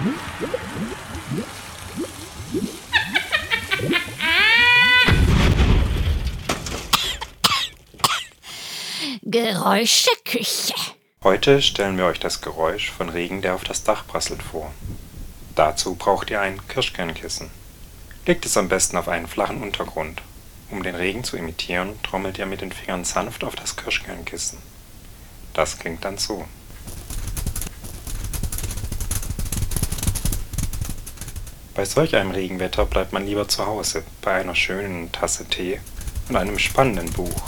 Geräuscheküche. Heute stellen wir euch das Geräusch von Regen, der auf das Dach prasselt, vor. Dazu braucht ihr ein Kirschkernkissen. Legt es am besten auf einen flachen Untergrund. Um den Regen zu imitieren, trommelt ihr mit den Fingern sanft auf das Kirschkernkissen. Das klingt dann so. Bei solch einem Regenwetter bleibt man lieber zu Hause, bei einer schönen Tasse Tee und einem spannenden Buch.